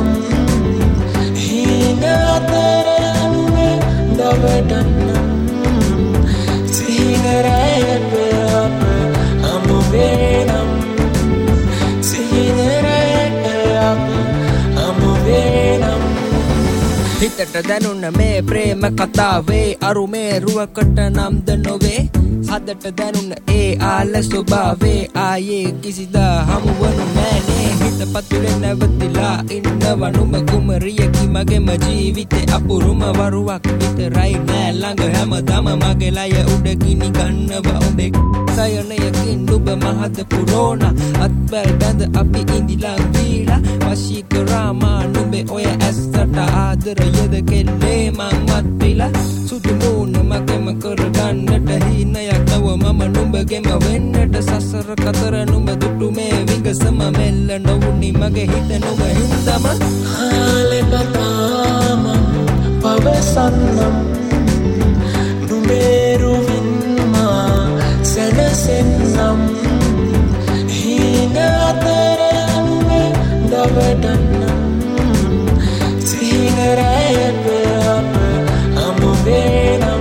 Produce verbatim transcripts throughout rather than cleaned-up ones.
හීන අතර නුඹේ දවටන්නම් සිහින රැයට අප හමු වෙනම් සිහින රැයට අප හමු වෙනම් හිතට දැනුණ මේ ප්‍රේම කතාවේ අරුමේ රුවකට නම්ද නොවේ හදට දැනුණ ඒ ආල ස්වභාවේ ආයේ කිසිදා හමුවනු නෑනේ හිත පතුලෙන් නැවතිලා ඉන්නව නුඹ කුමරියකි මගේම ජීවිතේ අපුරුම වරුවක් විතරයි නෑ ළඟ හැමදාම මගේ ලය උඩ ගිනි ගන්නව ඔබේ සයනයකින් නුඹ මහද පුරෝණ අත්වැල් බැඳ අපි ඉඳිලා වීලා වශී කරාමා නුඹේ ඔය ඇස්සට ආදරයද කෙල්ලේ මං මත්විලා සුදු මූණ මගේම කරගන්නට හීනයක් නව මම නුඹගෙම වෙන්නට සසර කතර නුඹ දුටු මේ විගසම මෙල්ල නොවුනි මගේ හිත නුඹ හින්දම හාලේ කතාම පවසන්නම් නුඹේරුවින් මා සැනසෙන්නම් හීන අතර නුඹේ දවටන්නම් සිහින රැයට අප හමු වෙනම්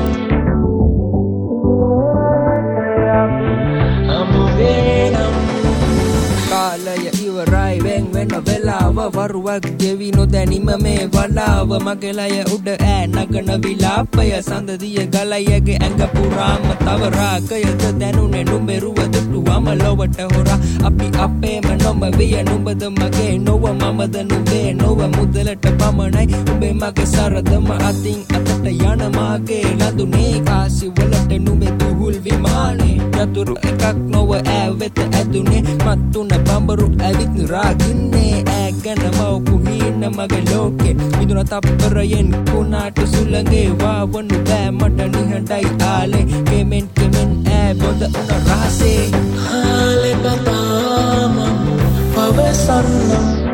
කාලය ඉවරයි වෙන් වෙන වෙලාව වරුවක් ගෙවි නොදැනීම මේ වලාව මගේ ලය උඩ ඈ නගන විලාපය සඳදිය ගලයගේ ඇඟ පුරාම තව රාගයද දැනුනේ නුඹේ රුව දුටුවම ලොවට හොරා අපි අපේම නොම විය නුඹද මගේ නොව මමද නුඹේ නොව මුදලට පමණයි උඹේ මගේ සරදම අතින් අතට යන මාගේ ලඳුනේ කාසි වලට නුඹේ දුහුල් විමානේ යතුරු එකක් නොව ඈ වෙත ඇදුනේ මත්තුන බඹරු ඇවිත් රාගින්නේ ඈ ගැන මවපු හීන මගේ ලෝකේ මිදුන තප්පරයෙන් කුණාට සුළඟේ වාවනු බෑ මට නිහඬයි ආලේ කෙමෙන් කෙමෙන් ඈ බොඳ උන රහසේ හාලේ කතාම පවසන්නම්